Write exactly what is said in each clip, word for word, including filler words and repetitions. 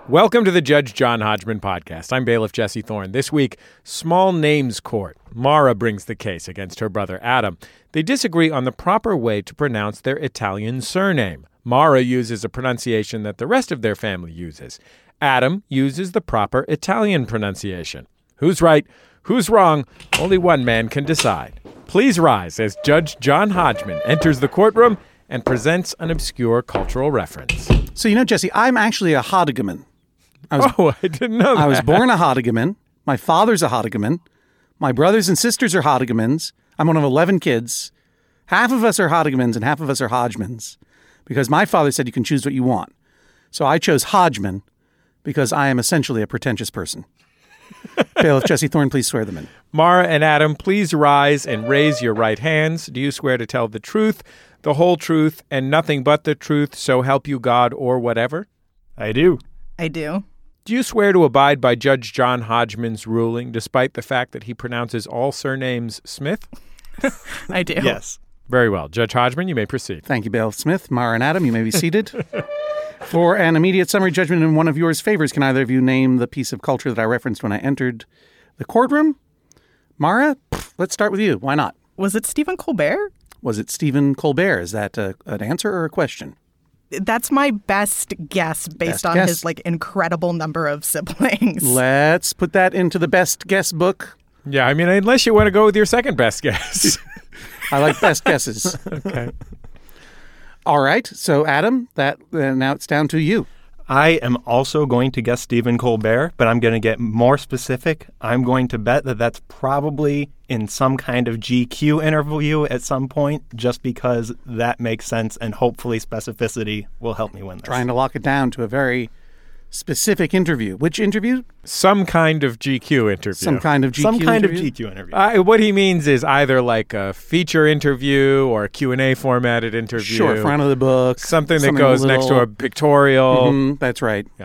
Welcome to the Judge John Hodgman podcast. I'm bailiff Jesse Thorne. This week, Small Names Court. Mara brings the case against her brother Adam. They disagree on the proper way to pronounce their Italian surname. Mara uses a pronunciation that the rest of their family uses. Adam uses the proper Italian pronunciation. Who's right? Who's wrong? Only one man can decide. Please rise as Judge John Hodgman enters the courtroom and presents an obscure cultural reference. So, you know, Jesse, I'm actually a Hodigaman. I was, oh, I didn't know that. I was born a Hodigaman. My father's a Hodigaman. My brothers and sisters are Hodigamans. I'm one of eleven kids. Half of us are Hodigamans and half of us are Hodgmans because my father said you can choose what you want. So I chose Hodgman because I am essentially a pretentious person. Bailiff Jesse Thorne, please swear them in. Mara and Adam, please rise and raise your right hands. Do you swear to tell the truth, the whole truth, and nothing but the truth, so help you God or whatever? I do. I do. Do you swear to abide by Judge John Hodgman's ruling, despite the fact that he pronounces all surnames Smith? I do. Yes. Very well. Judge Hodgman, you may proceed. Thank you, Bailiff Smith. Mara and Adam, you may be seated. For an immediate summary judgment in one of yours favors, can either of you name the piece of culture that I referenced when I entered the courtroom? Mara, let's start with you. Why not? Was it Stephen Colbert? Was it Stephen Colbert? Is that a, an answer or a question? That's my best guess based Best on guess. his like incredible number of siblings. Let's put that into the best guess book. Yeah, I mean, unless you want to go with your second best guess. I like best guesses. Okay. All right. So, Adam, that uh, now it's down to you. I am also going to guess Stephen Colbert, but I'm going to get more specific. I'm going to bet that that's probably in some kind of G Q interview at some point, just because that makes sense and hopefully specificity will help me win this. Trying to lock it down to a very specific interview. Which interview? Some kind of G Q interview. Some kind of G Q Some kind interview? of G Q interview. Uh, what he means is either like a feature interview or a Q and A formatted interview. Sure, front of the book. Something that something goes a next to little- a pictorial. Mhm, that's right. Yeah.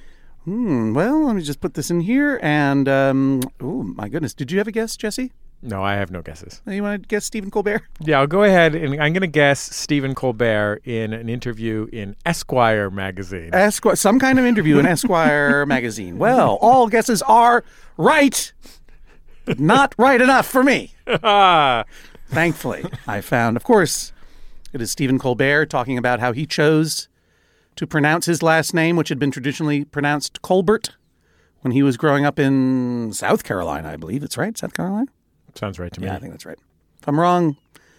Hmm, well, let me just put this in here. And, um, oh, my goodness. Did you have a guess, Jesse? No, I have no guesses. You want to guess Stephen Colbert? Yeah, I'll go ahead and I'm going to guess Stephen Colbert in an interview in Esquire magazine. Esquire, some kind of interview in Esquire magazine. Well, all guesses are right, but not right enough for me. Thankfully, I found, of course, it is Stephen Colbert talking about how he chose to pronounce his last name, which had been traditionally pronounced Colbert, when he was growing up in South Carolina, I believe. That's right, South Carolina? Sounds right to me. Yeah, I think that's right. If I'm wrong,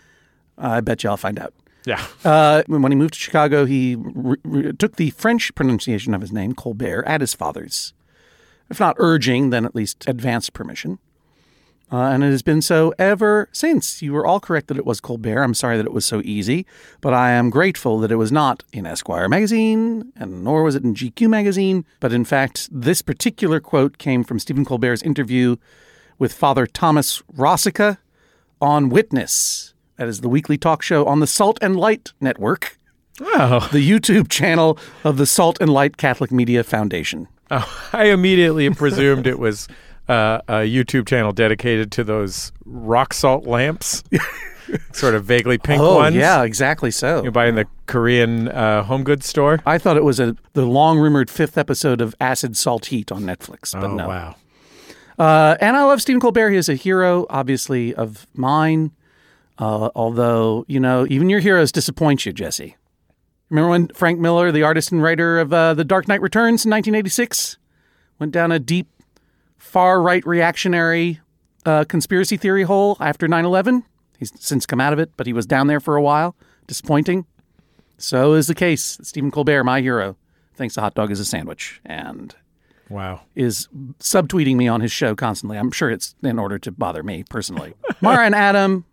I bet you I'll find out. Yeah. Uh, when he moved to Chicago, he re- re- took the French pronunciation of his name, Colbert, at his father's. If not urging, then at least advanced permission. Uh, and it has been so ever since. You were all correct that it was Colbert. I'm sorry that it was so easy, but I am grateful that it was not in Esquire magazine, and nor was it in G Q magazine. But in fact, this particular quote came from Stephen Colbert's interview with Father Thomas Rossica on Witness. That is the weekly talk show on the Salt and Light Network, Oh. the YouTube channel of the Salt and Light Catholic Media Foundation. Oh, I immediately presumed it was uh, a YouTube channel dedicated to those rock salt lamps, sort of vaguely pink oh, ones. yeah, exactly so. You buy in the Korean uh, home goods store. I thought it was a the long-rumored fifth episode of Acid Salt Heat on Netflix, but oh, no. wow. Uh, and I love Stephen Colbert. He is a hero, obviously, of mine. Uh, although, you know, even your heroes disappoint you, Jesse. Remember when Frank Miller, the artist and writer of uh, The Dark Knight Returns in nineteen eighty-six, went down a deep, far-right reactionary uh, conspiracy theory hole after nine eleven? He's since come out of it, but he was down there for a while. Disappointing. So is the case. Stephen Colbert, my hero, thinks a hot dog is a sandwich and Wow. is subtweeting me on his show constantly. I'm sure it's in order to bother me personally. Mara and Adam,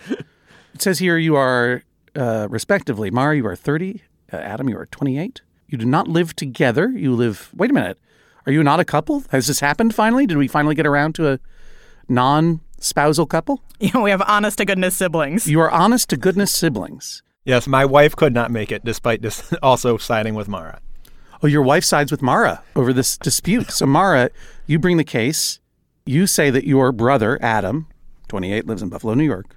it says here you are, uh, respectively, Mara, you are thirty. Uh, Adam, you are twenty-eight. You do not live together. You live, wait a minute. Are you not a couple? Has this happened finally? Did we finally get around to a non-spousal couple? You know, we have honest to goodness siblings. You are honest to goodness siblings. Yes, my wife could not make it, despite this also siding with Mara. Oh, your wife sides with Mara over this dispute. So, Mara, you bring the case. You say that your brother, Adam, twenty-eight, lives in Buffalo, New York,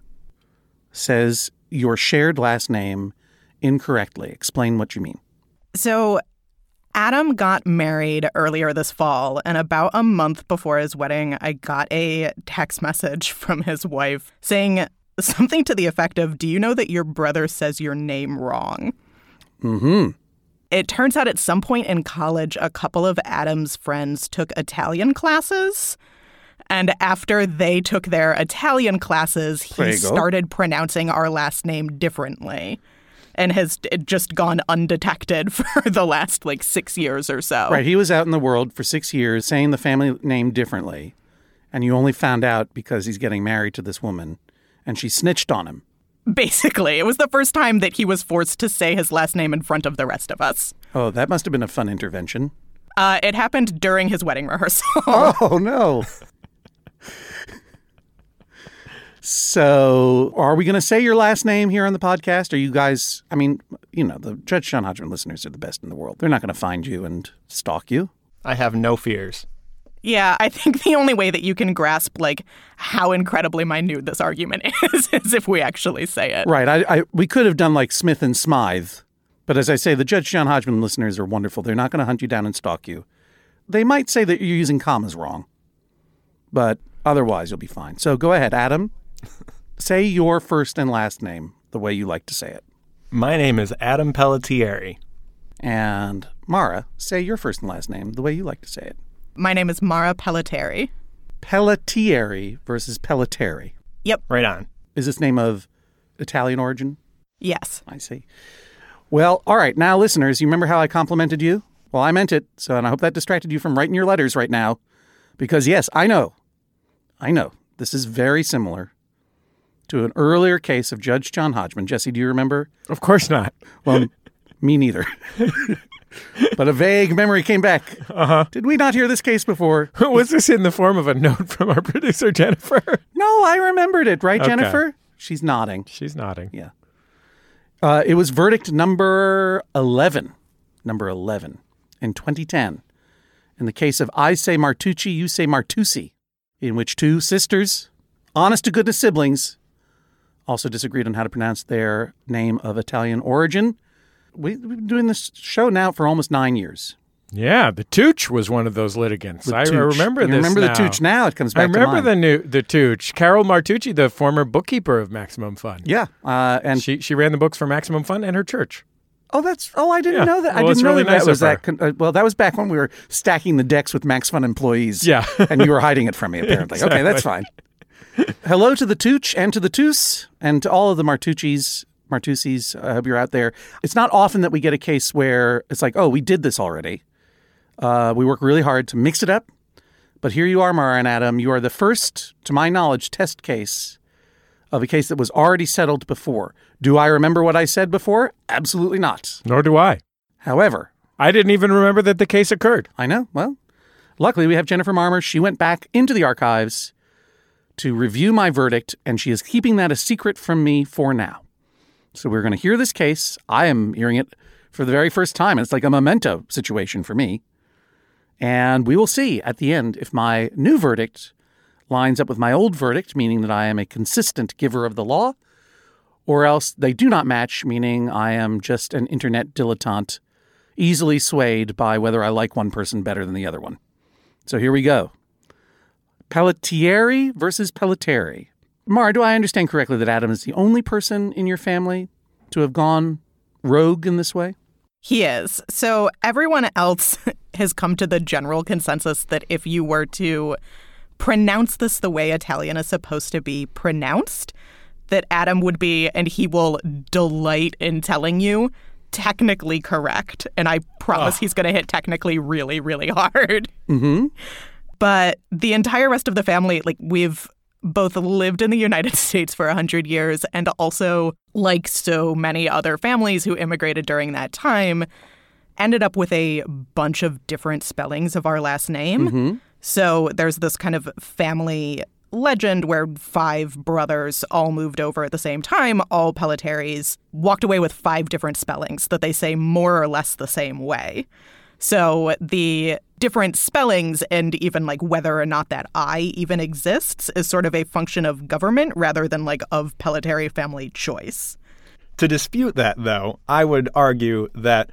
says your shared last name incorrectly. Explain what you mean. So Adam got married earlier this fall, and about a month before his wedding, I got a text message from his wife saying something to the effect of, "Do you know that your brother says your name wrong?" Mm-hmm. It turns out at some point in college, a couple of Adam's friends took Italian classes. And after they took their Italian classes, he started pronouncing our last name differently and has just gone undetected for the last, like, six years or so. Right. He was out in the world for six years saying the family name differently. And you only found out because he's getting married to this woman. And she snitched on him. Basically. It was the first time that he was forced to say his last name in front of the rest of us. Oh, that must have been a fun intervention. Uh, it happened during his wedding rehearsal. Oh, no. So are we going to say your last name here on the podcast? Are you guys, I mean, you know, the Judge John Hodgman listeners are the best in the world. They're not going to find you and stalk you. I have no fears. Yeah, I think the only way that you can grasp, like, how incredibly minute this argument is, is if we actually say it. Right. I, I we could have done like Smith and Smythe. But as I say, the Judge John Hodgman listeners are wonderful. They're not going to hunt you down and stalk you. They might say that you're using commas wrong. But otherwise, you'll be fine. So go ahead, Adam. Say your first and last name the way you like to say it. My name is Adam Pelletieri. And Mara, say your first and last name the way you like to say it. My name is Mara Pelletieri. Pelletieri versus Pelletieri. Yep. Right on. Is this name of Italian origin? Yes. I see. Well, all right. Now, listeners, you remember how I complimented you? Well, I meant it. So, and I hope that distracted you from writing your letters right now. Because, yes, I know. I know. This is very similar to an earlier case of Judge John Hodgman. Jesse, do you remember? Of course not. Well, me neither. But a vague memory came back. Uh-huh. Did we not hear this case before? Was this in the form of a note from our producer, Jennifer? No, I remembered it. Right, Okay. Jennifer? She's nodding. She's nodding. Yeah. Uh, it was verdict number eleven. Number eleven in twenty ten. In the case of I say Martucci, you say Martucci, in which two sisters, honest-to-goodness siblings, also disagreed on how to pronounce their name of Italian origin. We, we've been doing this show now for almost nine years. Yeah, the Tooch was one of those litigants. The I, I Tooch. remember You this remember now. the Tooch now. It comes back I remember to mind. the new the Tooch. Carol Martucci, the former bookkeeper of Maximum Fun. Yeah. Uh, and She she ran the books for Maximum Fun and her church. Oh, that's. Oh, I didn't Yeah. know that. I Well, it's didn't know really that, nice that was of that. Con- uh, well, that was back when we were stacking the decks with Max Fun employees. Yeah. And you were hiding it from me, apparently. Okay, that's fine. Hello to the Tooch and to the Toos and to all of the Martucci's, Martucci's. I hope you're out there. It's not often that we get a case where it's like, oh, we did this already. Uh, we work really hard to mix it up. But here you are, Mara and Adam. You are the first, to my knowledge, test case of a case that was already settled before. Do I remember what I said before? Absolutely not. Nor do I. However, I didn't even remember that the case occurred. I know. Well, luckily we have Jennifer Marmer. She went back into the archives to review my verdict, and she is keeping that a secret from me for now. So we're going to hear this case. I am hearing it for the very first time. It's like a memento situation for me. And we will see at the end if my new verdict lines up with my old verdict, meaning that I am a consistent giver of the law, or else they do not match, meaning I am just an internet dilettante, easily swayed by whether I like one person better than the other one. So here we go. Pelletieri versus Pelletieri. Mara, do I understand correctly that Adam is the only person in your family to have gone rogue in this way? He is. So everyone else has come to the general consensus that if you were to pronounce this the way Italian is supposed to be pronounced, that Adam would be, and he will delight in telling you, technically correct. And I promise oh. he's going to hit technically really, really hard. Mm-hmm. But the entire rest of the family, like, we've both lived in the United States for one hundred years and also, like so many other families who immigrated during that time, ended up with a bunch of different spellings of our last name. Mm-hmm. So there's this kind of family legend where five brothers all moved over at the same time, all Pelletieris, walked away with five different spellings that they say more or less the same way. So the different spellings and even like whether or not that I even exists is sort of a function of government rather than like of Pelletieri family choice. To dispute that, though, I would argue that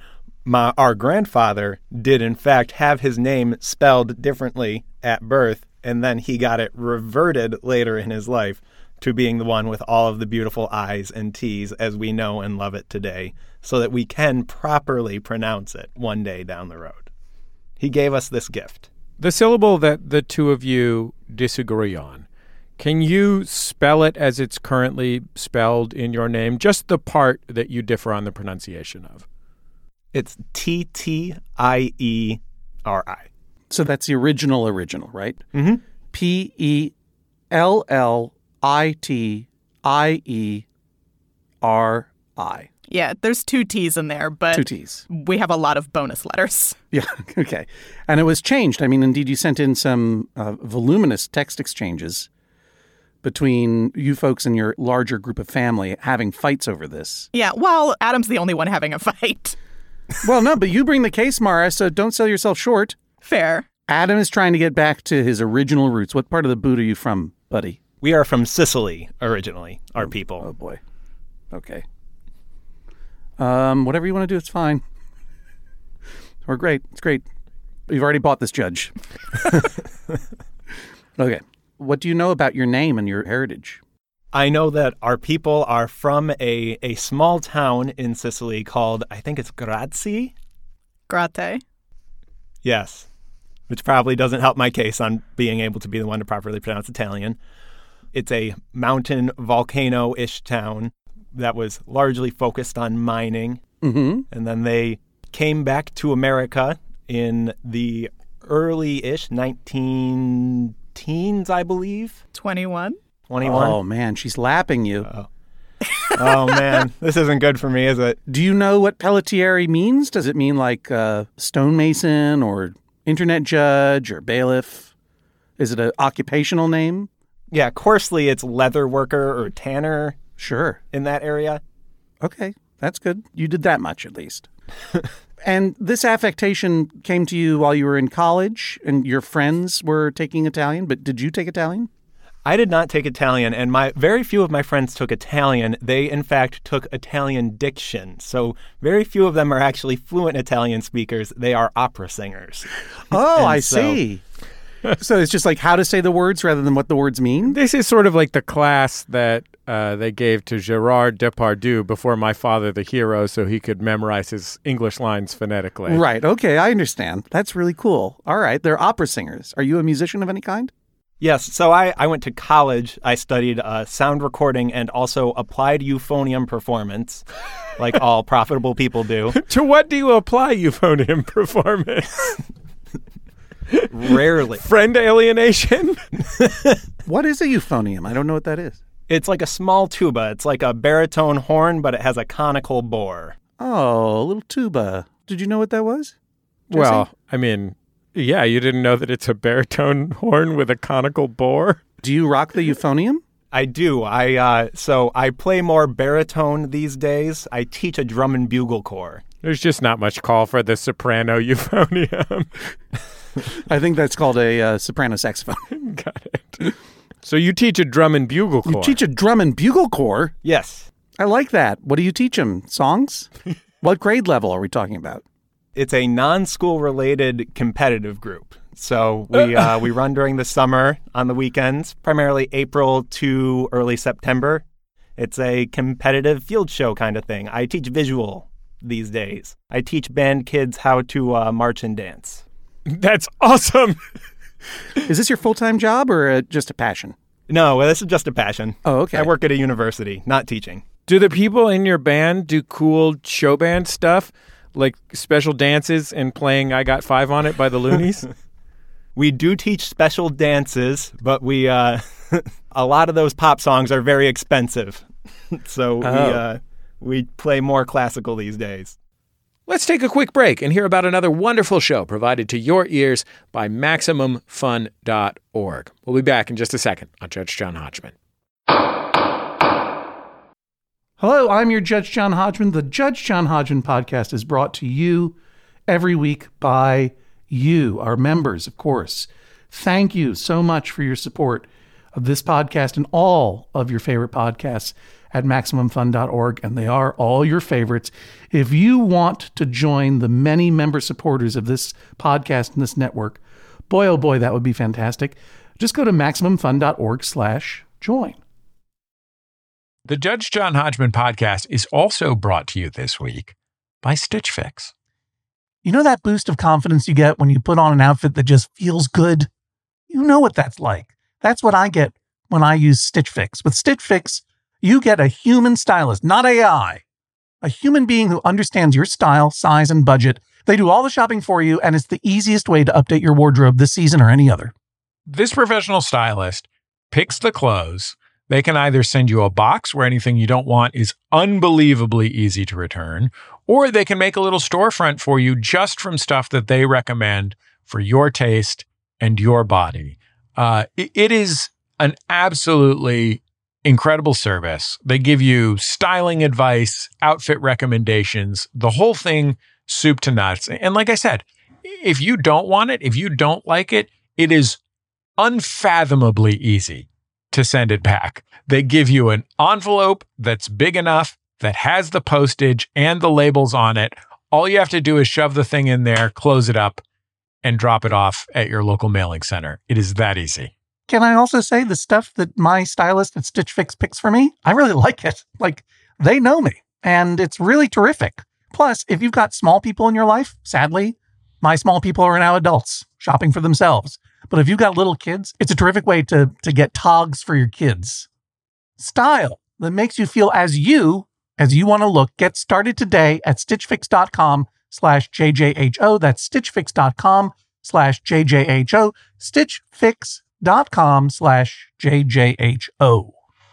my, our grandfather did, in fact, have his name spelled differently at birth, and then he got it reverted later in his life to being the one with all of the beautiful I's and T's as we know and love it today, so that we can properly pronounce it one day down the road. He gave us this gift. The syllable that the two of you disagree on, can you spell it as it's currently spelled in your name? Just the part that you differ on the pronunciation of. It's T T I E R I. So that's the original original, right? Mm-hmm. P E L L I T I E R I. Yeah, there's two T's in there, but Two T's. we have a lot of bonus letters. Yeah, okay. And it was changed. I mean, indeed, you sent in some uh, voluminous text exchanges between you folks and your larger group of family having fights over this. Yeah, well, Adam's the only one having a fight. Well, no, but you bring the case, Mara, so don't sell yourself short. Fair. Adam is trying to get back to his original roots. What part of the boot are you from, buddy? We are from Sicily originally, our people. Oh, boy. Okay. Um, whatever you want to do, it's fine. We're great. It's great. You've already bought this judge. Okay. What do you know about your name and your heritage? I know that our people are from a, a small town in Sicily called, I think it's Grazi. Grate. Yes, which probably doesn't help my case on being able to be the one to properly pronounce Italian. It's a mountain volcano-ish town that was largely focused on mining. Mm-hmm. And then they came back to America in the early-ish nineteen teens, I believe. twenty-one. twenty-one. Oh, man, she's lapping you. Oh. Oh, man. This isn't good for me, is it? Do you know what pelletieri means? Does it mean like uh, stonemason or internet judge or bailiff? Is it an occupational name? Yeah, coarsely, it's leather worker or tanner Sure. in that area. Okay, that's good. You did that much, at least. And this affectation came to you while you were in college and your friends were taking Italian, but did you take Italian? I did not take Italian, and my very few of my friends took Italian. They, in fact, took Italian diction. So very few of them are actually fluent Italian speakers. They are opera singers. Oh, And I so- see. So it's just like how to say the words rather than what the words mean? This is sort of like the class that uh, they gave to Gerard Depardieu before My Father the Hero so he could memorize his English lines phonetically. Right. Okay, I understand. That's really cool. All right, they're opera singers. Are you a musician of any kind? Yes, so I, I went to college. I studied uh, sound recording and also applied euphonium performance, like all profitable people do. To what do you apply euphonium performance? Rarely. Friend alienation? What is a euphonium? I don't know what that is. It's like a small tuba. It's like a baritone horn, but it has a conical bore. Oh, a little tuba. Did you know what that was? Jesse? Well, I mean, yeah, you didn't know that it's a baritone horn with a conical bore? Do you rock the euphonium? I do. I uh, so I play more baritone these days. I teach a drum and bugle corps. There's just not much call for the soprano euphonium. I think that's called a uh, soprano saxophone. Got it. So you teach a drum and bugle corps. You teach a drum and bugle corps? Yes. I like that. What do you teach them? Songs? What grade level are we talking about? It's a non-school related competitive group. So we uh, we run during the summer on the weekends, primarily April to early September. It's a competitive field show kind of thing. I teach visual these days. I teach band kids how to uh, march and dance. That's awesome. Is this your full-time job or uh, just a passion? No, this is just a passion. Oh, okay. I work at a university, not teaching. Do the people in your band do cool show band stuff, like special dances and playing I Got Five on It by the Loonies? We do teach special dances, but we uh, a lot of those pop songs are very expensive. So we, Oh. uh, we play more classical these days. Let's take a quick break and hear about another wonderful show provided to your ears by Maximum Fun dot org. We'll be back in just a second on Judge John Hodgman. Hello, I'm your Judge John Hodgman. The Judge John Hodgman podcast is brought to you every week by you, our members, of course. Thank you so much for your support of this podcast and all of your favorite podcasts at maximum fun dot org, and they are all your favorites. If you want to join the many member supporters of this podcast and this network, boy, oh boy, that would be fantastic. Just go to maximum fun dot org slash join. The Judge John Hodgman podcast is also brought to you this week by Stitch Fix. You know that boost of confidence you get when you put on an outfit that just feels good? You know what that's like. That's what I get when I use Stitch Fix. With Stitch Fix, you get a human stylist, not A I. A human being who understands your style, size, and budget. They do all the shopping for you, and it's the easiest way to update your wardrobe this season or any other. This professional stylist picks the clothes. They can either send you a box where anything you don't want is unbelievably easy to return, or they can make a little storefront for you just from stuff that they recommend for your taste and your body. Uh, it, it is an absolutely incredible service. They give you styling advice, outfit recommendations, the whole thing, soup to nuts. And like I said, if you don't want it, if you don't like it, it is unfathomably easy to send it back. They give you an envelope that's big enough, that has the postage and the labels on it. All you have to do is shove the thing in there, close it up, and drop it off at your local mailing center. It is that easy. Can I also say the stuff that my stylist at Stitch Fix picks for me? I really like it. Like, they know me, and it's really terrific. Plus, if you've got small people in your life, sadly, my small people are now adults shopping for themselves. But if you've got little kids, it's a terrific way to, to get togs for your kids. Style that makes you feel as you, as you want to look. Get started today at stitchfix.com slash JJHO. That's stitchfix.com slash JJHO. Stitchfix.com slash JJHO.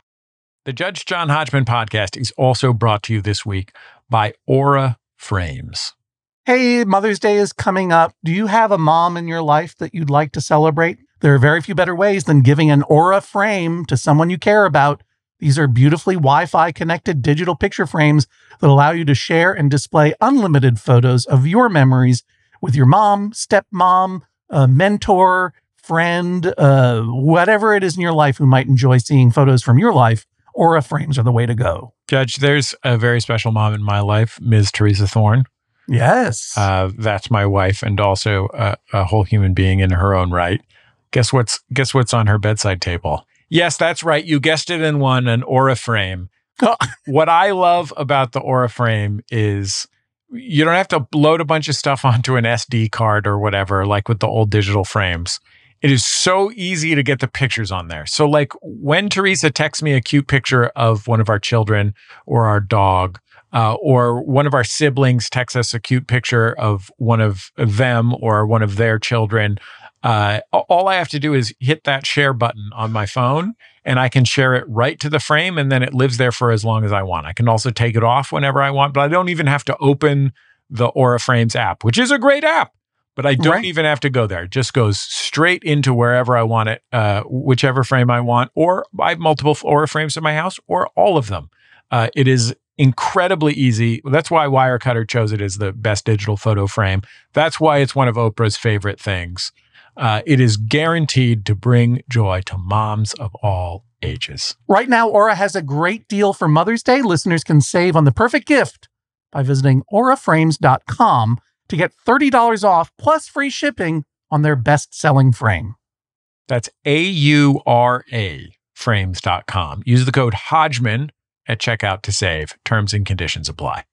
The Judge John Hodgman podcast is also brought to you this week by Aura Frames. Hey, Mother's Day is coming up. Do you have a mom in your life that you'd like to celebrate? There are very few better ways than giving an Aura frame to someone you care about. These are beautifully Wi-Fi connected digital picture frames that allow you to share and display unlimited photos of your memories with your mom, stepmom, a mentor, friend, uh, whatever it is in your life who might enjoy seeing photos from your life. Aura frames are the way to go. Judge, there's a very special mom in my life, Miz Teresa Thorne. Yes. Uh, that's my wife and also a, a whole human being in her own right. Guess what's guess what's on her bedside table? Yes, that's right. You guessed it in one, an Aura frame. Oh. What I love about the Aura frame is you don't have to load a bunch of stuff onto an S D card or whatever, like with the old digital frames. It is so easy to get the pictures on there. So like when Teresa texts me a cute picture of one of our children or our dog, uh, or one of our siblings texts us a cute picture of one of them or one of their children, uh, all I have to do is hit that share button on my phone and I can share it right to the frame, and then it lives there for as long as I want. I can also take it off whenever I want, but I don't even have to open the Aura Frames app, which is a great app. But I don't right. even have to go there. It just goes straight into wherever I want it, uh, whichever frame I want, or I have multiple Aura frames in my house, or all of them. Uh, it is incredibly easy. That's why Wirecutter chose it as the best digital photo frame. That's why it's one of Oprah's favorite things. Uh, it is guaranteed to bring joy to moms of all ages. Right now, Aura has a great deal for Mother's Day. Listeners can save on the perfect gift by visiting aura frames dot com to get thirty dollars off plus free shipping on their best-selling frame. That's A U R A frames dot com. Use the code Hodgman at checkout to save. Terms and conditions apply.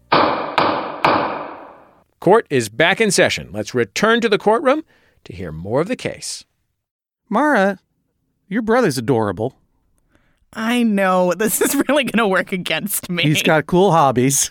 Court is back in session. Let's return to the courtroom to hear more of the case. Mara, your brother's adorable. I know. This is really going to work against me. He's got cool hobbies.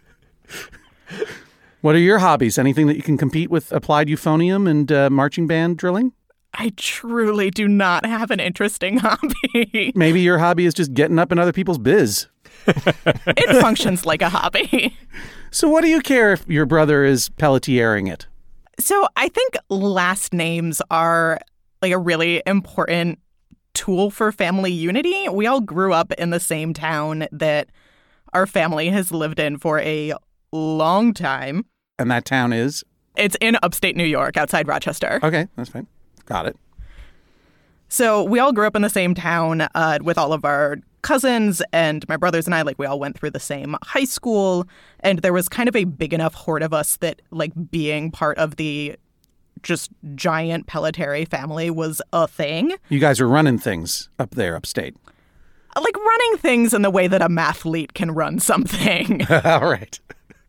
What are your hobbies? Anything that you can compete with applied euphonium and uh, marching band drilling? I truly do not have an interesting hobby. Maybe your hobby is just getting up in other people's biz. It functions like a hobby. So what do you care if your brother is pelletiering it? So I think last names are like a really important tool for family unity. We all grew up in the same town that our family has lived in for a long time. And that town is? It's in upstate New York, outside Rochester. Okay, that's fine. Got it. So we all grew up in the same town uh, with all of our cousins, and my brothers and I, like, we all went through the same high school, and there was kind of a big enough horde of us that, like, being part of the just giant Pelletieri family was a thing. You guys were running things up there upstate. Like, running things in the way that a mathlete can run something. All right.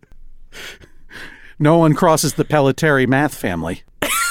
No one crosses the Pelletieri math family.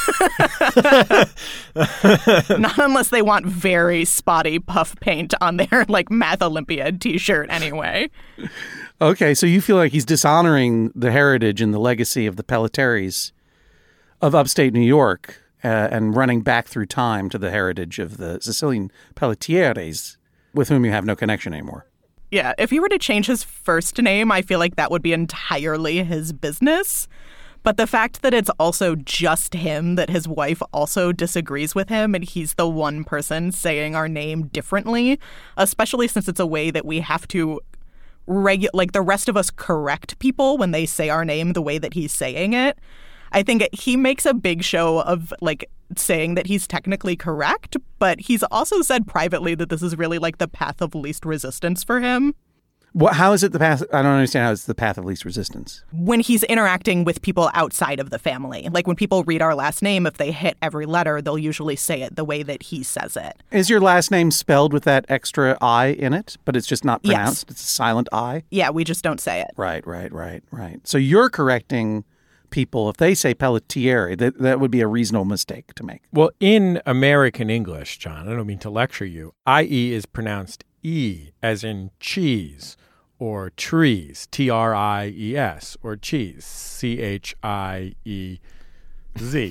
Not unless they want very spotty puff paint on their, like, Math Olympiad t-shirt anyway. Okay, so you feel like he's dishonoring the heritage and the legacy of the Pelletieris of upstate New York uh, and running back through time to the heritage of the Sicilian Pelletieris with whom you have no connection anymore. Yeah, if he were to change his first name, I feel like that would be entirely his business. But the fact that it's also just him, that his wife also disagrees with him, and he's the one person saying our name differently, especially since it's a way that we have to, regu- like the rest of us, correct people when they say our name the way that he's saying it. I think he makes a big show of, like, saying that he's technically correct, but he's also said privately that this is really, like, the path of least resistance for him. What, how is it the path? I don't understand how it's the path of least resistance. When he's interacting with people outside of the family. Like, when people read our last name, if they hit every letter, they'll usually say it the way that he says it. Is your last name spelled with that extra I in it, but it's just not pronounced? Yes. It's a silent I? Yeah, we just don't say it. Right, right, right, right. So you're correcting people. If they say Pelletieri, that, that would be a reasonable mistake to make. Well, in American English, John, I don't mean to lecture you, I E is pronounced E, as in cheese, or trees, T R I E S, or cheese, C H I E Z.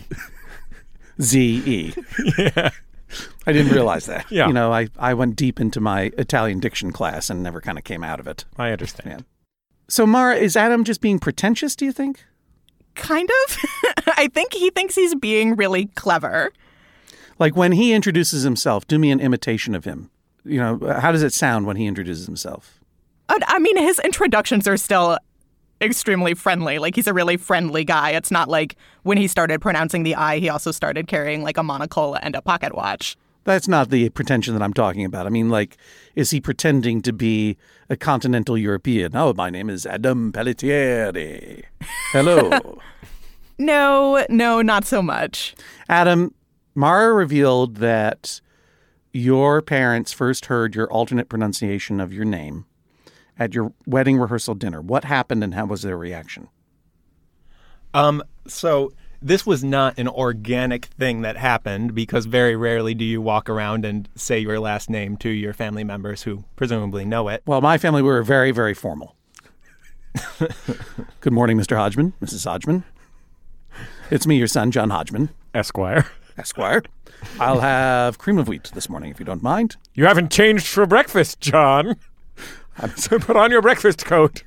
Z E. Yeah. I didn't realize that. Yeah. You know, I, I went deep into my Italian diction class and never kind of came out of it. I understand. Yeah. So, Mara, is Adam just being pretentious, do you think? Kind of. I think he thinks he's being really clever. Like when he introduces himself, do me an imitation of him. You know, how does it sound when he introduces himself? I mean, his introductions are still extremely friendly. Like, he's a really friendly guy. It's not like when he started pronouncing the I, he also started carrying, like, a monocle and a pocket watch. That's not the pretension that I'm talking about. I mean, like, is he pretending to be a continental European? Oh, my name is Adam Pelletieri. Hello. No, no, not so much. Adam, Mara revealed that your parents first heard your alternate pronunciation of your name at your wedding rehearsal dinner. What happened and how was their reaction? Um, so this was not an organic thing that happened because very rarely do you walk around and say your last name to your family members who presumably know it. Well, my family, we were very, very formal. Good morning, Mister Hodgman, Missus Hodgman. It's me, your son, John Hodgman. Esquire. Esquire. I'll have cream of wheat this morning, if you don't mind. You haven't changed for breakfast, John. So put on your breakfast coat.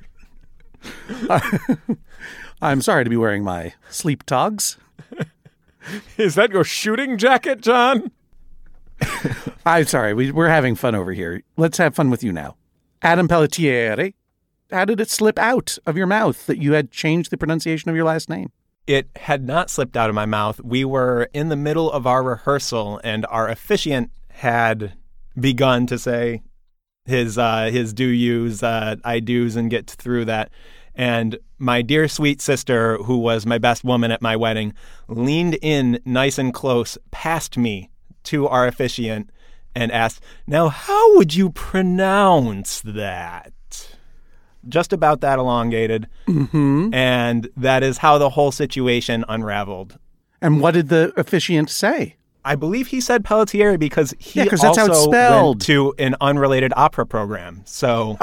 I'm sorry to be wearing my sleep togs. Is that your shooting jacket, John? I'm sorry. We, we're having fun over here. Let's have fun with you now. Adam Pelletieri, how did it slip out of your mouth that you had changed the pronunciation of your last name? It had not slipped out of my mouth. We were in the middle of our rehearsal, and our officiant had begun to say his uh, his do yous, uh, I do's, and get through that. And my dear sweet sister, who was my best woman at my wedding, leaned in nice and close past me to our officiant and asked, "Now, how would you pronounce that?" Just about that elongated. Mm-hmm. And that is how the whole situation unraveled. And what did the officiant say? I believe he said Pelletieri because he yeah, 'cause also that's how it's spelled. went to an unrelated opera program. So,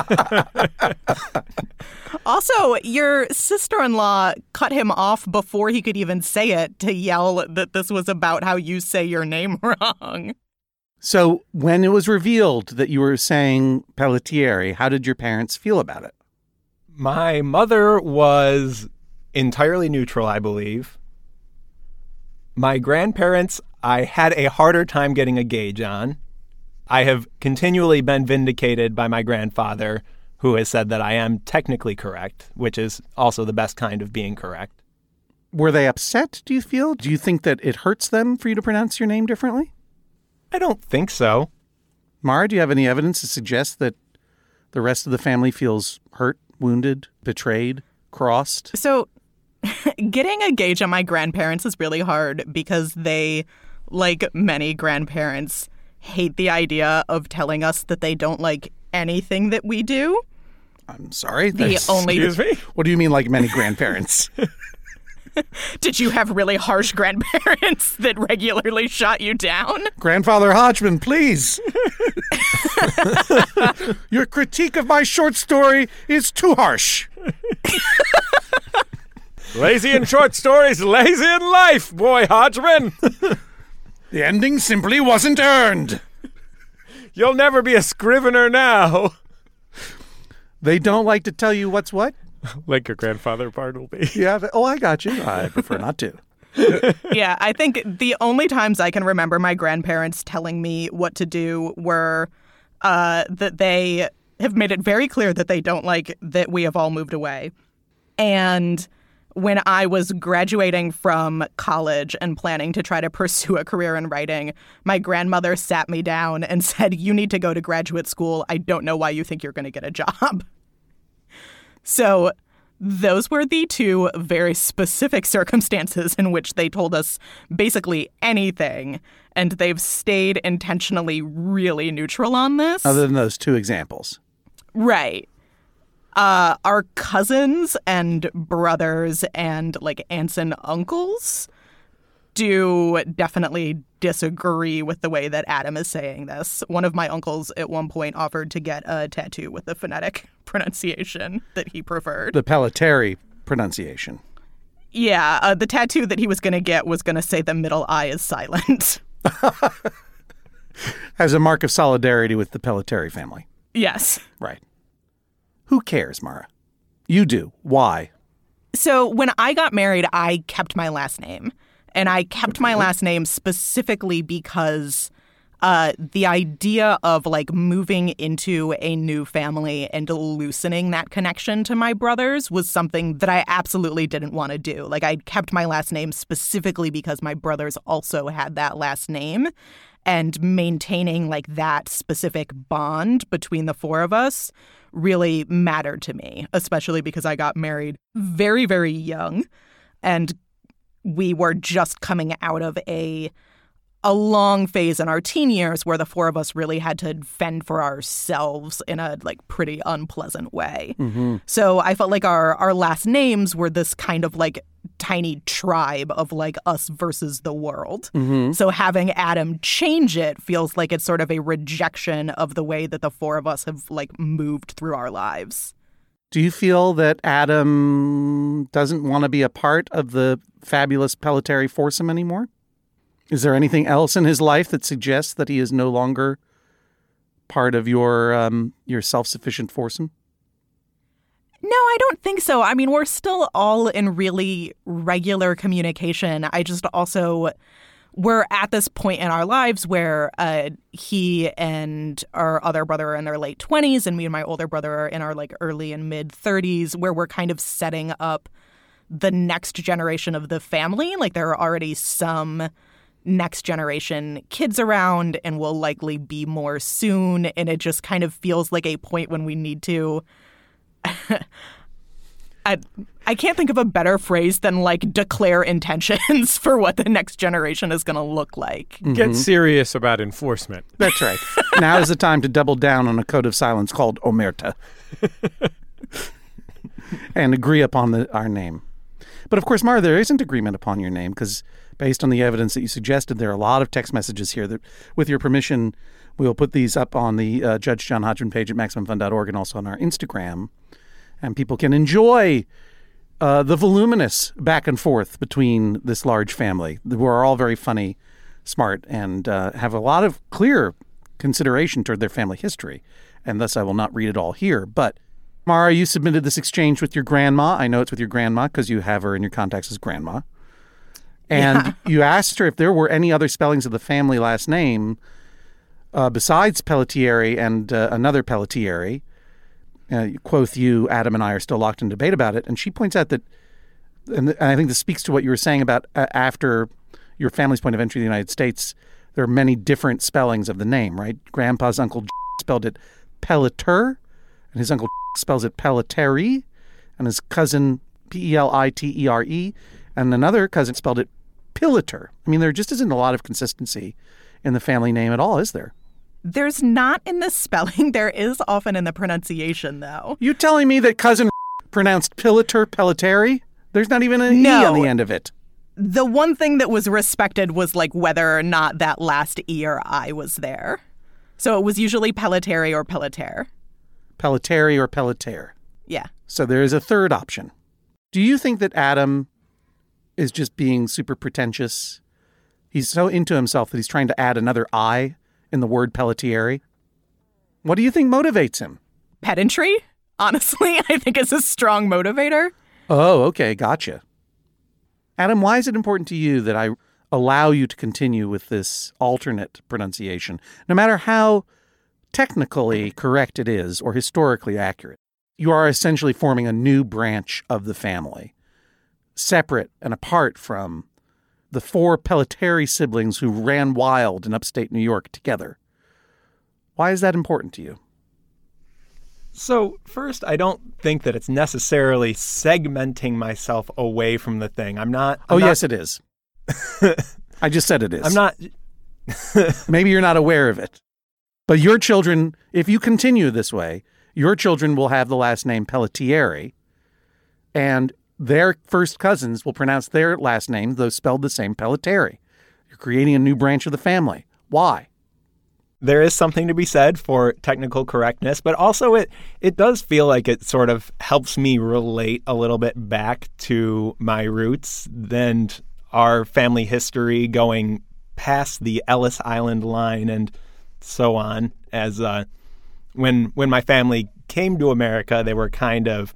also, your sister-in-law cut him off before he could even say it to yell that this was about how you say your name wrong. So when it was revealed that you were saying Pelletieri, how did your parents feel about it? my mother was entirely neutral, I believe. My grandparents, I had a harder time getting a gauge on. I have continually been vindicated by my grandfather, who has said that I am technically correct, which is also the best kind of being correct. Were they upset, do you feel? Do you think that it hurts them for you to pronounce your name differently? I don't think so. Mara, do you have any evidence to suggest that the rest of the family feels hurt, wounded, betrayed, crossed? So getting a gauge on my grandparents is really hard because they, like many grandparents, hate the idea of telling us that they don't like anything that we do. I'm sorry. The only Excuse me? What do you mean, like many grandparents? Did you have really harsh grandparents that regularly shot you down? Grandfather Hodgman, please. Your critique of my short story is too harsh. Lazy in short stories, lazy in life, boy Hodgman. The ending simply wasn't earned. You'll never be a scrivener now. They don't like to tell you what's what? Like your grandfather Bartleby. Yeah. Oh, I got you. I prefer not to. Yeah, I think the only times I can remember my grandparents telling me what to do were uh, that they have made it very clear that they don't like that we have all moved away. And when I was graduating from college and planning to try to pursue a career in writing, my grandmother sat me down and said, "You need to go to graduate school. I don't know why you think you're going to get a job." So those were the two very specific circumstances in which they told us basically anything, and they've stayed intentionally really neutral on this. Other than those two examples. Right. Uh, our cousins and brothers and like aunts and uncles do definitely disagree with the way that Adam is saying this. One of my uncles at one point offered to get a tattoo with the phonetic pronunciation that he preferred. The Pelletieri pronunciation. Yeah, uh, the tattoo that he was going to get was going to say the middle I is silent. As a mark of solidarity with the Pelletieri family. Yes. Right. Who cares, Mara? You do. Why? So when I got married, I kept my last name. And I kept my last name specifically because uh, the idea of like moving into a new family and loosening that connection to my brothers was something that I absolutely didn't want to do. Like I kept my last name specifically because my brothers also had that last name. And maintaining like that specific bond between the four of us really mattered to me, especially because I got married very, very young. And we were just coming out of a a long phase in our teen years where the four of us really had to fend for ourselves in a like pretty unpleasant way. Mm-hmm. So I felt like our our last names were this kind of like tiny tribe of like us versus the world. Mm-hmm. So having Adam change it feels like it's sort of a rejection of the way that the four of us have like moved through our lives. Do you feel that Adam doesn't want to be a part of the fabulous Pelletieri foursome anymore? Is there anything else in his life that suggests that he is no longer part of your um, your self-sufficient foursome? No, I don't think so. I mean, we're still all in really regular communication. I just also, we're at this point in our lives where uh, he and our other brother are in their late twenties, and me and my older brother are in our like early and mid thirties, where we're kind of setting up the next generation of the family. Like there are already some next generation kids around and will likely be more soon. And it just kind of feels like a point when we need to I, I can't think of a better phrase than like declare intentions for what the next generation is going to look like. Mm-hmm. Get serious about enforcement. That's right. Now is the time to double down on a code of silence called Omerta and agree upon the, our name. But of course, Mara, there isn't agreement upon your name because based on the evidence that you suggested, there are a lot of text messages here that, with your permission, we will put these up on the uh, Judge John Hodgman page at maximum fun dot org and also on our Instagram. And people can enjoy uh, the voluminous back and forth between this large family, who are all very funny, smart, and uh, have a lot of clear consideration toward their family history. And thus, I will not read it all here. But, Mara, you submitted this exchange with your grandma. I know it's with your grandma because you have her in your contacts as grandma. And yeah. You asked her if there were any other spellings of the family last name uh, besides Pelletieri and uh, another Pelletieri. Uh, quoth you, Adam and I are still locked in debate about it. And she points out that, and, th- and I think this speaks to what you were saying about uh, after your family's point of entry to the United States, there are many different spellings of the name, right? Grandpa's uncle spelled it Pelliter, and his uncle spells it Pelleteri, and his cousin P E L I T E R E, and another cousin spelled it Pilliter. I mean, there just isn't a lot of consistency in the family name at all, is there? There's not in the spelling. There is often in the pronunciation, though. You telling me that cousin pronounced Pilliter Pelleteri? There's not even an no. E on the end of it. The one thing that was respected was like whether or not that last E or I was there. So it was usually Pelleteri or Pelleter. Pelleteri or Pelleter. Yeah. So there is a third option. Do you think that Adam is just being super pretentious? He's so into himself that he's trying to add another I in the word Pelletieri. What do you think motivates him? Pedantry, honestly, I think is a strong motivator. Oh, okay, gotcha. Adam, why is it important to you that I allow you to continue with this alternate pronunciation, no matter how technically correct it is or historically accurate? You are essentially forming a new branch of the family, separate and apart from the four Pelleteri siblings who ran wild in upstate New York together. Why is that important to you? So first, I don't think that it's necessarily segmenting myself away from the thing. I'm not. I'm oh, not, yes, it is. I just said it is. I'm not. Maybe you're not aware of it. But your children, if you continue this way, your children will have the last name Pelletieri, and their first cousins will pronounce their last name, though spelled the same, Pelleteri. You're creating a new branch of the family. Why? There is something to be said for technical correctness, but also it it does feel like it sort of helps me relate a little bit back to my roots and our family history going past the Ellis Island line and so on. As uh, when when my family came to America, they were kind of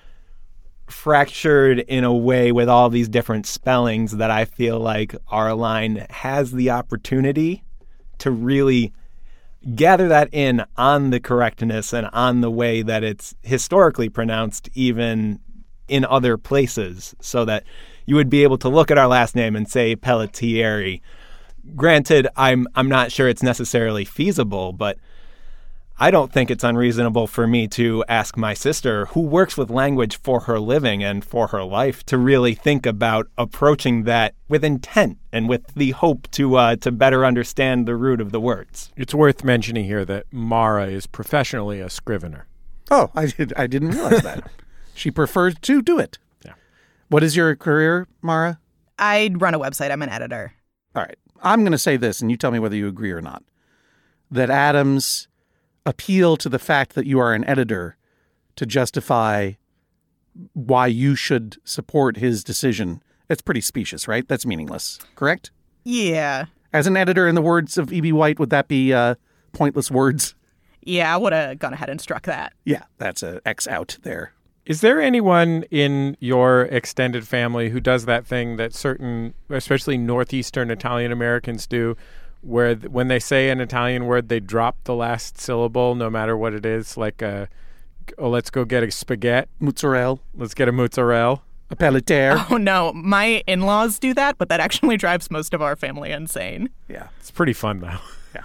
fractured in a way with all these different spellings that I feel like our line has the opportunity to really gather that in on the correctness and on the way that it's historically pronounced even in other places, so that you would be able to look at our last name and say Pelletieri. Granted, I'm I'm not sure it's necessarily feasible, but I don't think it's unreasonable for me to ask my sister, who works with language for her living and for her life, to really think about approaching that with intent and with the hope to uh, to better understand the root of the words. It's worth mentioning here that Mara is professionally a scrivener. Oh, I did. I didn't realize that. She prefers to do it. Yeah. What is your career, Mara? I run a website. I'm an editor. All right. I'm going to say this, and you tell me whether you agree or not, that Adam's appeal to the fact that you are an editor to justify why you should support his decision, it's pretty specious, right? That's meaningless, correct? Yeah. As an editor, in the words of E B. White, would that be uh, pointless words? Yeah, I would have gone ahead and struck that. Yeah, that's a X out there. Is there anyone in your extended family who does that thing that certain, especially Northeastern Italian Americans do, where th- when they say an Italian word, they drop the last syllable no matter what it is? Like, a, oh, let's go get a spaghetti. Mozzarella. Let's get a mozzarella. A pelletier. Oh, no. My in-laws do that, but that actually drives most of our family insane. Yeah. It's pretty fun, though.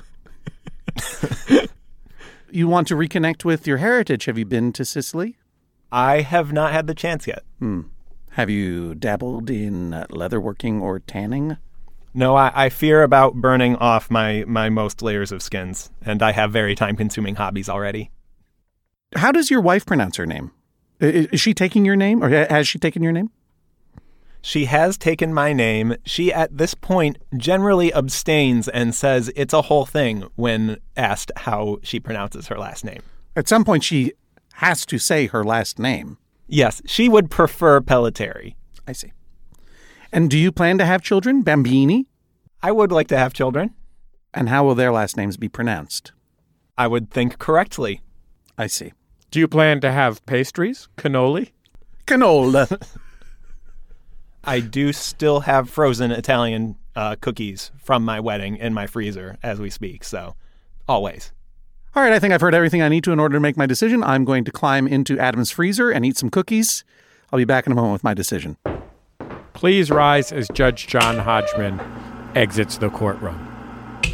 Yeah. You want to reconnect with your heritage. Have you been to Sicily? I have not had the chance yet. Hmm. Have you dabbled in uh, leatherworking or tanning? No, I, I fear about burning off my, my most layers of skins, and I have very time-consuming hobbies already. How does your wife pronounce her name? Is, is she taking your name, or has she taken your name? She has taken my name. She, at this point, generally abstains and says it's a whole thing when asked how she pronounces her last name. At some point, she has to say her last name. Yes, she would prefer Pelleteri. I see. And do you plan to have children, bambini? I would like to have children. And how will their last names be pronounced? I would think correctly. I see. Do you plan to have pastries? Cannoli? Canola. I do still have frozen Italian uh, cookies from my wedding in my freezer as we speak, so always. All right, I think I've heard everything I need to in order to make my decision. I'm going to climb into Adam's freezer and eat some cookies. I'll be back in a moment with my decision. Please rise as Judge John Hodgman exits the courtroom.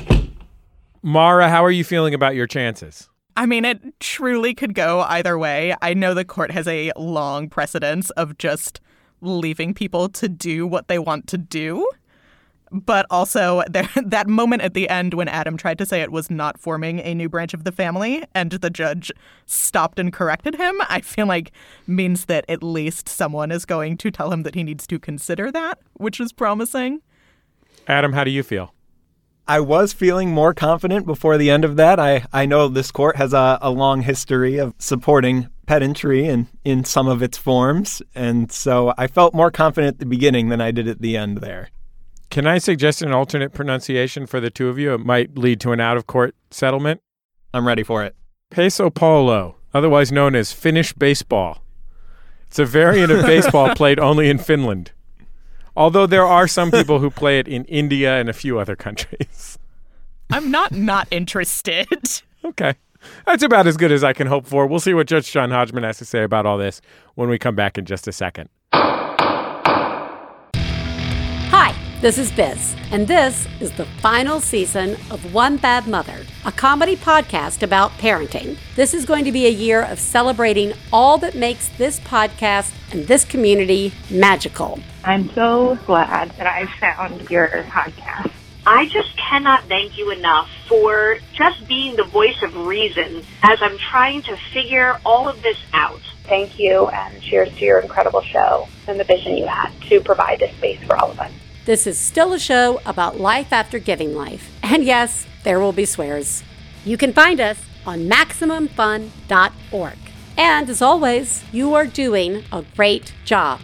Mara, how are you feeling about your chances? I mean, it truly could go either way. I know the court has a long precedence of just leaving people to do what they want to do. But also there, that moment at the end when Adam tried to say it was not forming a new branch of the family and the judge stopped and corrected him, I feel like means that at least someone is going to tell him that he needs to consider that, which is promising. Adam, how do you feel? I was feeling more confident before the end of that. I, I know this court has a, a long history of supporting pedantry in, in some of its forms, and so I felt more confident at the beginning than I did at the end there. Can I suggest an alternate pronunciation for the two of you? It might lead to an out-of-court settlement. I'm ready for it. Peso polo, otherwise known as Finnish baseball. It's a variant of baseball played only in Finland. Although there are some people who play it in India and a few other countries. I'm not not interested. Okay. That's about as good as I can hope for. We'll see what Judge John Hodgman has to say about all this when we come back in just a second. Hi, this is Biz, and this is the final season of One Bad Mother, a comedy podcast about parenting. This is going to be a year of celebrating all that makes this podcast and this community magical. I'm so glad that I found your podcast. I just cannot thank you enough for just being the voice of reason as I'm trying to figure all of this out. Thank you, and cheers to your incredible show and the vision you had to provide this space for all of us. This is still a show about life after giving life. And yes, there will be swears. You can find us on Maximum Fun dot org. And as always, you are doing a great job.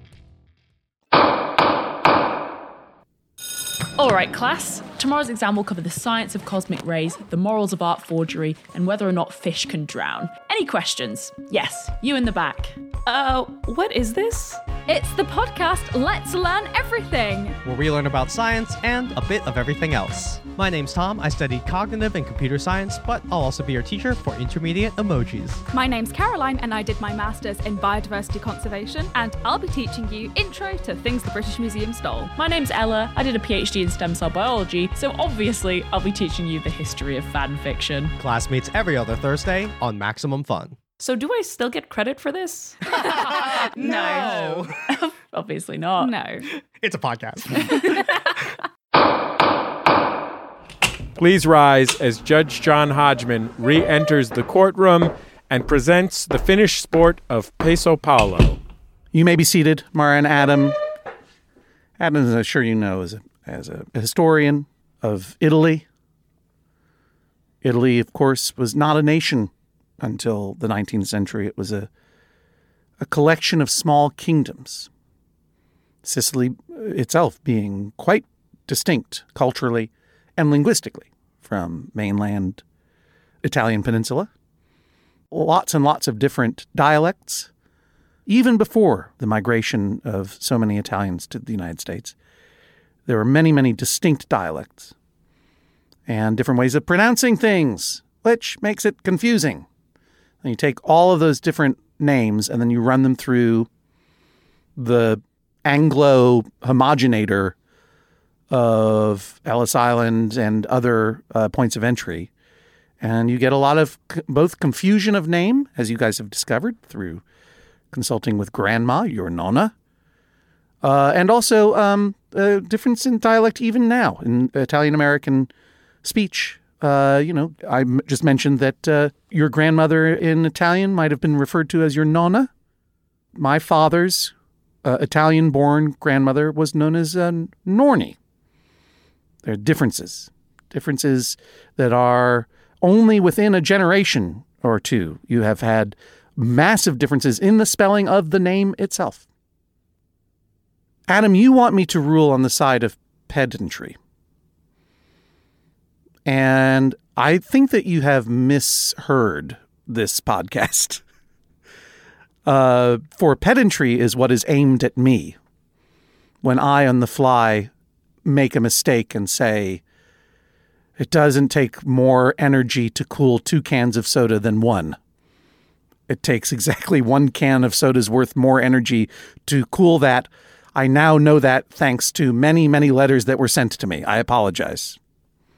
All right, class. Tomorrow's exam will cover the science of cosmic rays, the morals of art forgery, and whether or not fish can drown. Any questions? Yes, you in the back. Uh, what is this? It's the podcast Let's Learn Everything, where we learn about science and a bit of everything else. My name's Tom. I study cognitive and computer science, but I'll also be your teacher for intermediate emojis. My name's Caroline, and I did my master's in biodiversity conservation, and I'll be teaching you intro to things the British Museum stole. My name's Ella. I did a PhD in stem cell biology, so obviously I'll be teaching you the history of fan fiction. Class meets every other Thursday on Maximum Fun. So do I still get credit for this? No. Obviously not. No. It's a podcast. Please rise as Judge John Hodgman re-enters the courtroom and presents the Finnish sport of peso polo. You may be seated, Mara and Adam. Adam, as I'm sure you know, is a, as a historian of Italy. Italy, of course, was not a nation until the nineteenth century. It was a, a collection of small kingdoms. Sicily itself being quite distinct culturally and linguistically from mainland Italian peninsula. Lots and lots of different dialects. Even before the migration of so many Italians to the United States, there were many, many distinct dialects and different ways of pronouncing things, which makes it confusing. And you take all of those different names and then you run them through the Anglo homogenator of Ellis Island and other uh, points of entry. And you get a lot of c- both confusion of name, as you guys have discovered through consulting with grandma, your nonna, uh, and also um, a difference in dialect even now in Italian-American speech. Uh, you know, I m- just mentioned that uh, your grandmother in Italian might have been referred to as your nonna. My father's uh, Italian-born grandmother was known as uh, Norni. There are differences, differences that are only within a generation or two. You have had massive differences in the spelling of the name itself. Adam, you want me to rule on the side of pedantry. And I think that you have misheard this podcast. Uh, for pedantry is what is aimed at me when I, on the fly, make a mistake and say, it doesn't take more energy to cool two cans of soda than one. It takes exactly one can of soda's worth more energy to cool that. I now know that thanks to many, many letters that were sent to me. I apologize.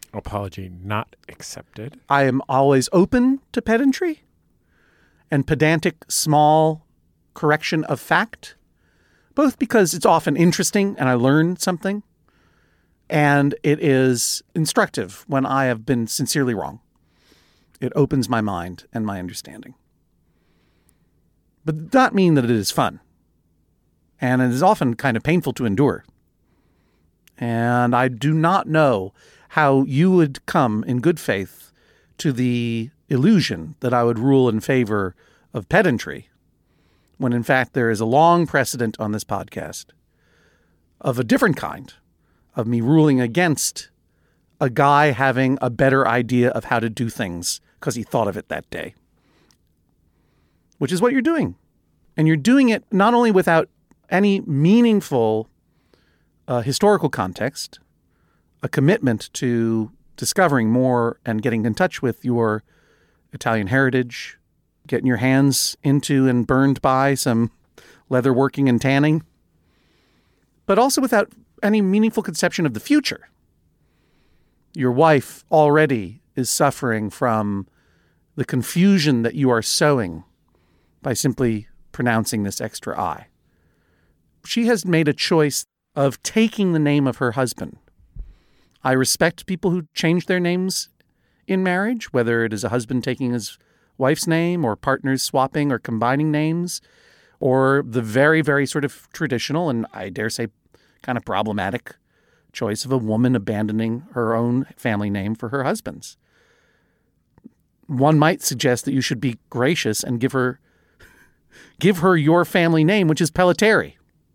Apology not accepted. I am always open to pedantry and pedantic small correction of fact, both because it's often interesting and I learn something, and it is instructive when I have been sincerely wrong. It opens my mind and my understanding. But it does not mean that it is fun. And it is often kind of painful to endure. And I do not know how you would come in good faith to the illusion that I would rule in favor of pedantry, when in fact there is a long precedent on this podcast of a different kind, of me ruling against a guy having a better idea of how to do things because he thought of it that day. Which is what you're doing. And you're doing it not only without any meaningful uh, historical context, a commitment to discovering more and getting in touch with your Italian heritage, getting your hands into and burned by some leather working and tanning, but also without any meaningful conception of the future. Your wife already is suffering from the confusion that you are sowing by simply pronouncing this extra I. She has made a choice of taking the name of her husband. I respect people who change their names in marriage, whether it is a husband taking his wife's name or partners swapping or combining names, or the very, very sort of traditional and I dare say kind of problematic choice of a woman abandoning her own family name for her husband's. One might suggest that you should be gracious and give her give her your family name, which is Pelletieri.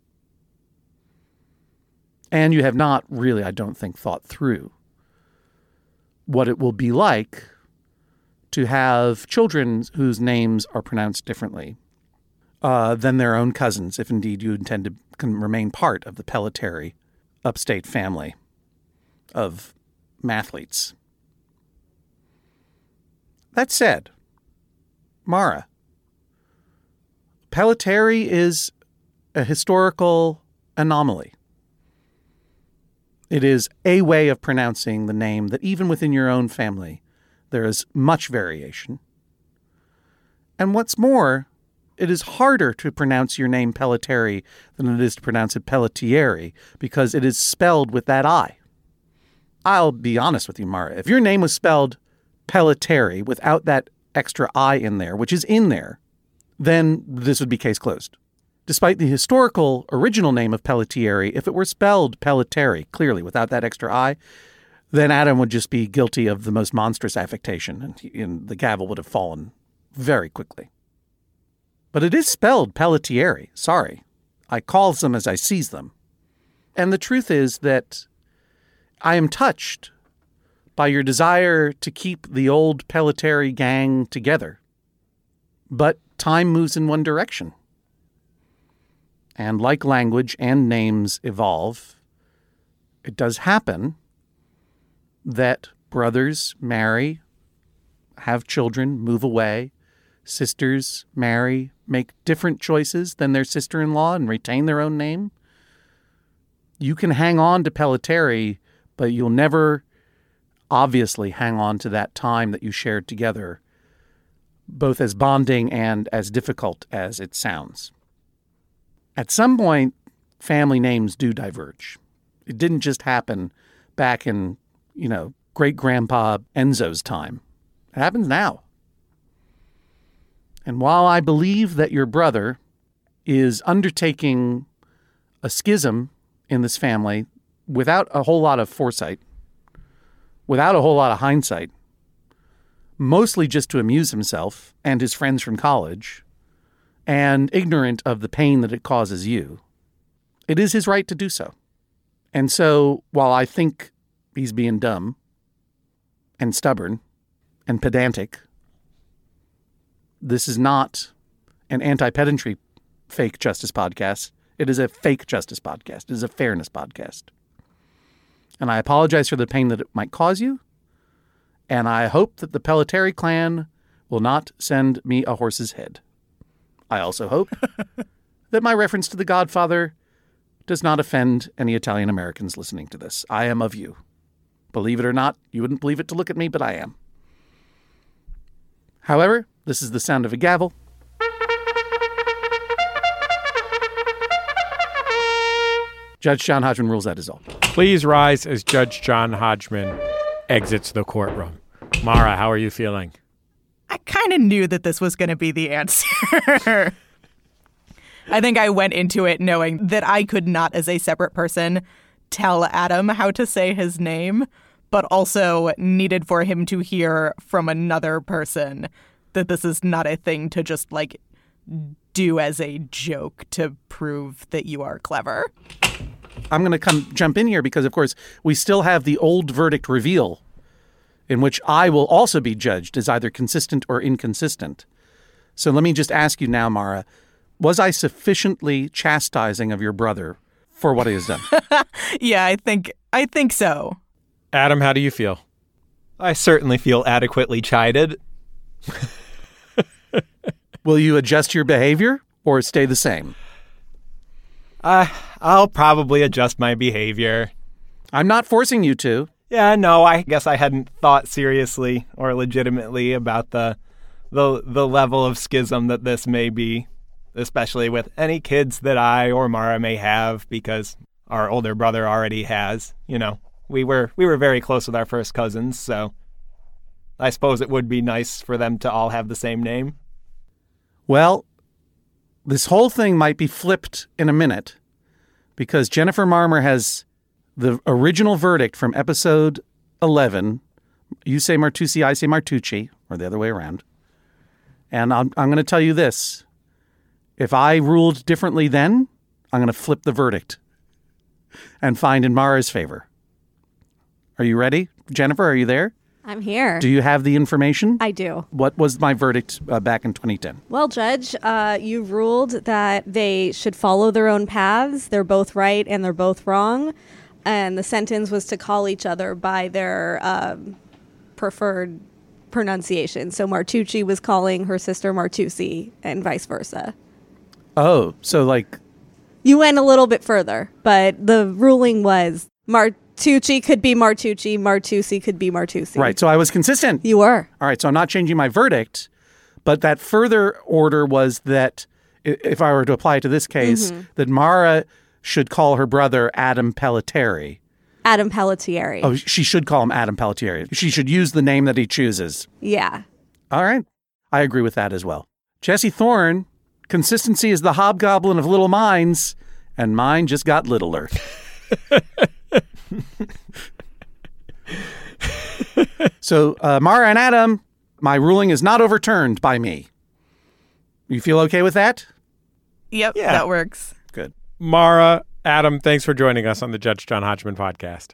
And you have not really, I don't think, thought through what it will be like to have children whose names are pronounced differently uh, than their own cousins, if indeed you intend to can remain part of the Pelletieri upstate family of mathletes. That said, Mara, Pelletieri is a historical anomaly. It is a way of pronouncing the name that even within your own family, there is much variation. And what's more, it is harder to pronounce your name Pelletieri than it is to pronounce it Pelletieri because it is spelled with that I. I'll be honest with you, Mara. If your name was spelled Pelletieri without that extra I in there, which is in there, then this would be case closed. Despite the historical original name of Pelletieri, if it were spelled Pelletieri, clearly without that extra I, then Adam would just be guilty of the most monstrous affectation, and, he, and the gavel would have fallen very quickly. But it is spelled Pelletieri. Sorry. I call them as I seize them. And the truth is that I am touched by your desire to keep the old Pelletieri gang together. But time moves in one direction. And like language and names evolve, it does happen that brothers marry, have children, move away, sisters marry, make different choices than their sister-in-law and retain their own name. You can hang on to Pelletieri, but you'll never obviously hang on to that time that you shared together, both as bonding and as difficult as it sounds. At some point, family names do diverge. It didn't just happen back in, you know, great-grandpa Enzo's time. It happens now. And while I believe that your brother is undertaking a schism in this family without a whole lot of foresight, without a whole lot of hindsight, mostly just to amuse himself and his friends from college, and ignorant of the pain that it causes you, it is his right to do so. And so, while I think he's being dumb and stubborn and pedantic, this is not an anti-pedantry fake justice podcast. It is a fake justice podcast. It is a fairness podcast. And I apologize for the pain that it might cause you. And I hope that the Pelletieri clan will not send me a horse's head. I also hope that my reference to The Godfather does not offend any Italian Americans listening to this. I am of you. Believe it or not, you wouldn't believe it to look at me, but I am. However, this is the sound of a gavel. Judge John Hodgman rules that is all. Please rise as Judge John Hodgman exits the courtroom. Mara, how are you feeling? I kind of knew that this was going to be the answer. I think I went into it knowing that I could not, as a separate person, tell Adam how to say his name, but also needed for him to hear from another person that this is not a thing to just, like, do as a joke to prove that you are clever. I'm going to come jump in here because, of course, we still have the old verdict reveal in which I will also be judged as either consistent or inconsistent. So let me just ask you now, Mara, was I sufficiently chastising of your brother for what he has done? Yeah, I think I think so. Adam, how do you feel? I certainly feel adequately chided. Will you adjust your behavior or stay the same? Uh, I'll probably adjust my behavior. I'm not forcing you to. Yeah, no, I guess I hadn't thought seriously or legitimately about the the the level of schism that this may be, especially with any kids that I or Mara may have, because our older brother already has. You know, we were we were very close with our first cousins, so I suppose it would be nice for them to all have the same name. Well, this whole thing might be flipped in a minute because Jennifer Marmer has the original verdict from episode eleven. You say Martucci, I say Martucci, or the other way around. And I'm, I'm going to tell you this. If I ruled differently then, I'm going to flip the verdict and find in Mara's favor. Are you ready? Jennifer, are you there? I'm here. Do you have the information? I do. What was my verdict uh, back in twenty ten? Well, Judge, uh, you ruled that they should follow their own paths. They're both right and they're both wrong. And the sentence was to call each other by their um, preferred pronunciation. So Martucci was calling her sister Martucci and vice versa. Oh, so like... You went a little bit further, but the ruling was Martucci could be Martucci, Martucci could be Martucci. Right, so I was consistent. You were. All right, so I'm not changing my verdict, but that further order was that, if I were to apply it to this case, mm-hmm. that Mara should call her brother Adam Pelletieri. Adam Pelletieri. Oh, she should call him Adam Pelletieri. She should use the name that he chooses. Yeah. All right, I agree with that as well. Jesse Thorne, consistency is the hobgoblin of little minds, and mine just got littler. So, uh, Mara and Adam, my ruling is not overturned by me. You feel okay with that? Yep, yeah. That works. Good. Mara, Adam, thanks for joining us on the Judge John Hodgman podcast.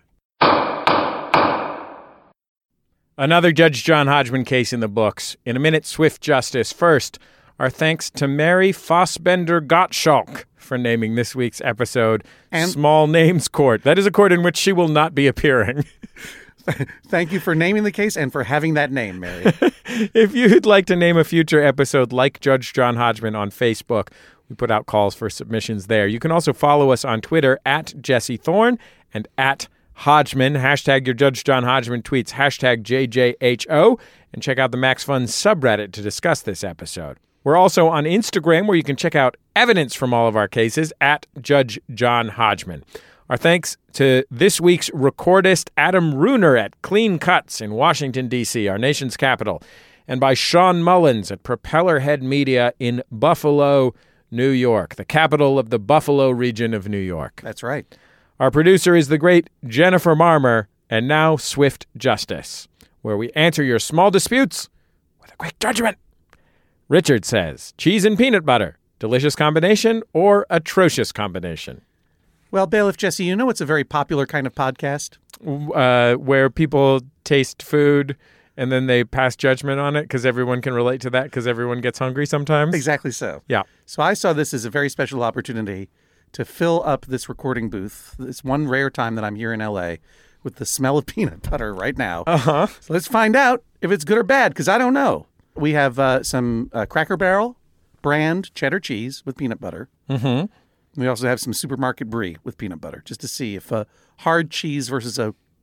Another Judge John Hodgman case in the books. In a minute, swift justice. First, our thanks to Mary Fossbender Gottschalk for naming this week's episode and Small Names Court. That is a court in which she will not be appearing. Thank you for naming the case and for having that name, Mary. If you'd like to name a future episode like Judge John Hodgman on Facebook, we put out calls for submissions there. You can also follow us on Twitter at Jesse Thorne and at Hodgman. Hashtag your Judge John Hodgman tweets, hashtag J J H O, and check out the Max Fun subreddit to discuss this episode. We're also on Instagram, where you can check out evidence from all of our cases at Judge John Hodgman. Our thanks to this week's recordist, Adam Runer at Clean Cuts in Washington, D C, our nation's capital, and by Sean Mullins at Propellerhead Media in Buffalo, New York, the capital of the Buffalo region of New York. That's right. Our producer is the great Jennifer Marmer, and now Swift Justice, where we answer your small disputes with a quick judgment. Richard says, cheese and peanut butter, delicious combination or atrocious combination? Well, Bailiff Jesse, you know it's a very popular kind of podcast? Uh, where people taste food and then they pass judgment on it because everyone can relate to that because everyone gets hungry sometimes? Exactly so. Yeah. So I saw this as a very special opportunity to fill up this recording booth, this one rare time that I'm here in L A, with the smell of peanut butter right now. Uh-huh. So let's find out if it's good or bad, because I don't know. We have uh, some uh, Cracker Barrel brand cheddar cheese with peanut butter. Mm-hmm. We also have some supermarket brie with peanut butter, just to see if a hard cheese versus a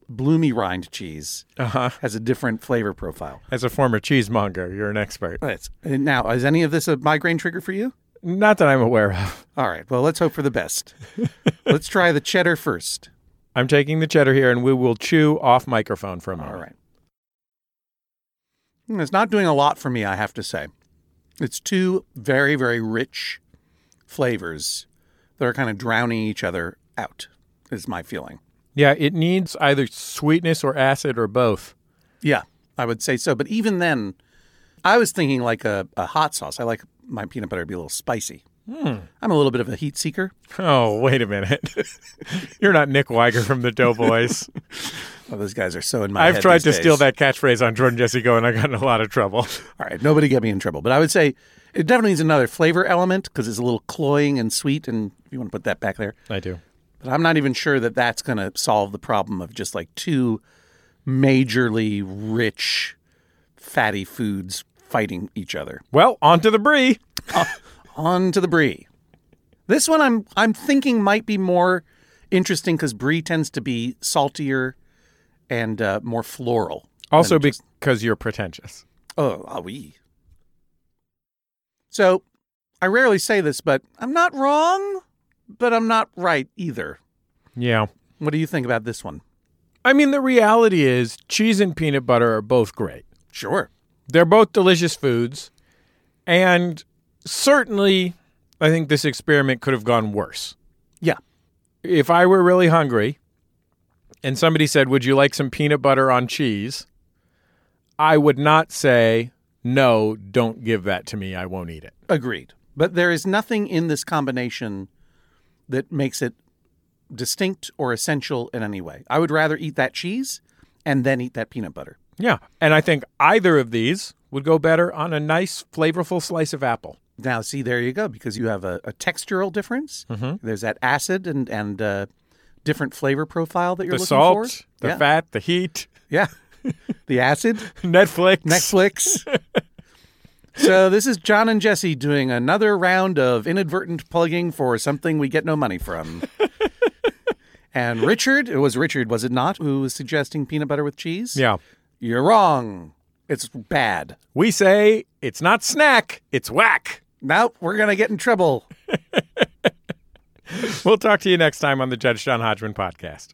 bloomy rind cheese Uh-huh. has a different flavor profile. As a former cheesemonger, you're an expert. Right. And now, is any of this a migraine trigger for you? Not that I'm aware of. All right. Well, let's hope for the best. Let's try the cheddar first. I'm taking the cheddar here, and we will chew off microphone for a moment. All right. It's not doing a lot for me, I have to say. It's two very, very rich flavors that are kind of drowning each other out, is my feeling. Yeah, it needs either sweetness or acid or both. Yeah, I would say so. But even then, I was thinking like a, a hot sauce. I like my peanut butter to be a little spicy. Hmm. I'm a little bit of a heat seeker. Oh, wait a minute. You're not Nick Weiger from the Doughboys. Well, those guys are so in my I've head tried these to days. steal that catchphrase on Jordan Jesse Go, and I got in a lot of trouble. All right, nobody get me in trouble. But I would say it definitely needs another flavor element because it's a little cloying and sweet. And if you want to put that back there. I do. But I'm not even sure that that's going to solve the problem of just like two majorly rich, fatty foods fighting each other. Well, on to the brie. uh, on to the brie. This one I'm I'm thinking might be more interesting because brie tends to be saltier and uh, more floral. Also just, because you're pretentious. Oh, ah oui. So I rarely say this, but I'm not wrong, but I'm not right either. Yeah. What do you think about this one? I mean, the reality is cheese and peanut butter are both great. Sure. They're both delicious foods. And certainly, I think this experiment could have gone worse. Yeah. If I were really hungry and somebody said, would you like some peanut butter on cheese? I would not say, no, don't give that to me. I won't eat it. Agreed. But there is nothing in this combination that makes it distinct or essential in any way. I would rather eat that cheese and then eat that peanut butter. Yeah. And I think either of these would go better on a nice, flavorful slice of apple. Now, see, there you go, because you have a, a textural difference. Mm-hmm. There's that acid and, and uh, different flavor profile that you're the looking salt, for. The salt, the yeah. fat, the heat. Yeah. The acid. Netflix. Netflix. So this is John and Jesse doing another round of inadvertent plugging for something we get no money from. And Richard, it was Richard, was it not, who was suggesting peanut butter with cheese? Yeah. You're wrong. It's bad. We say it's not snack, it's whack. Nope, we're going to get in trouble. We'll talk to you next time on the Judge John Hodgman podcast.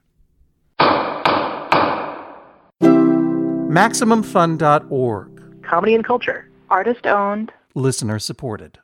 Maximum Fun dot org. Comedy and culture. Artist owned. Listener supported.